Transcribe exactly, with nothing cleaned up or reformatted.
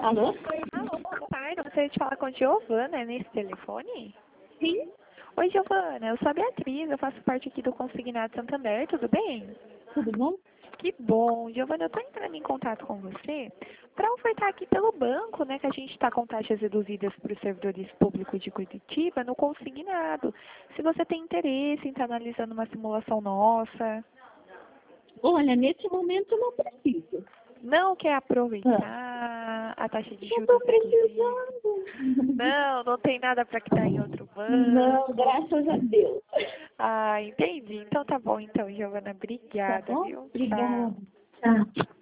Alô? Alô, boa tarde. Gostaria de falar com a Giovana nesse telefone? Sim, Oi, Giovana. Eu sou a Beatriz. Eu faço parte aqui do Consignado Santander. Tudo bem? tudo bom? Que bom. Giovana, eu estou entrando em contato com você para ofertar aqui pelo banco, né, que a gente está com taxas reduzidas para os servidores públicos de Curitiba no Consignado. Se você tem interesse em estar analisando uma simulação nossa, Olha, nesse momento eu não preciso. não quer Ah, aproveitar a taxa de não estou juros reduzida. precisando. Não, não tem nada para quitar em outro Não, banco. graças a Deus. Ah, entendi. Então tá bom, então, Giovana. Tá Obrigada, bom? viu? Obrigada. Tchau. Tá.